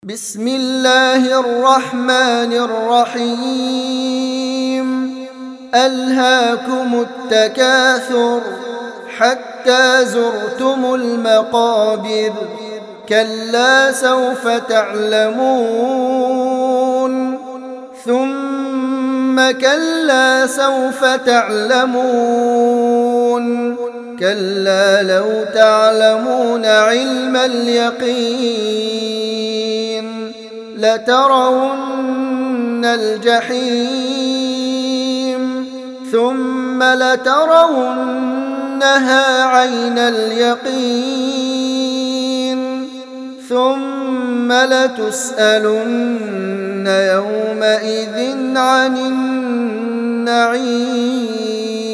بسم الله الرحمن الرحيم. ألهاكم التكاثر حتى زرتم المقابر، كلا سوف تعلمون، ثم كلا سوف تعلمون، كلا لو تعلمون علم اليقين لترون الجحيم ثم لترونها عين اليقين ثم لتسألن يومئذ عن النعيم.